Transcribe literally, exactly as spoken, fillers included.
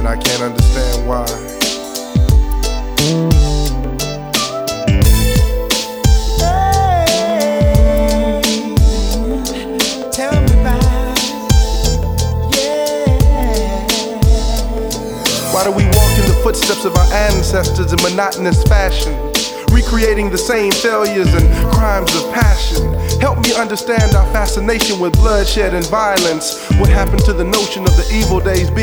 and I can't understand why. Why do we walk in the footsteps of our ancestors in monotonous fashion, recreating the same failures and crimes of passion? Help me understand our fascination with bloodshed and violence. What happened to the notion of the evil days being